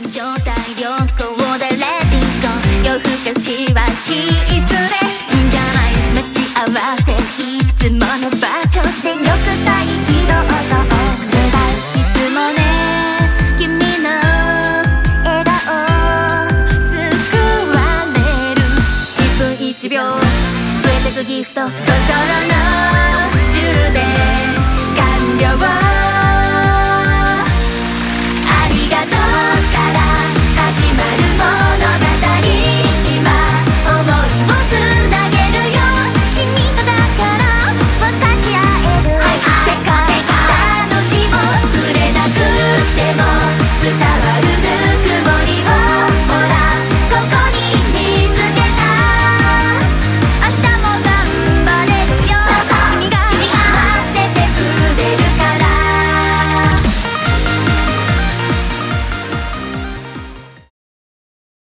状態旅行でレディーゴー夜更かしはキースでいいんじゃない、待ち合わせいつもの場所全力待機どうぞお願い、いつもね君の笑顔救われる1分1秒増えてくギフト心の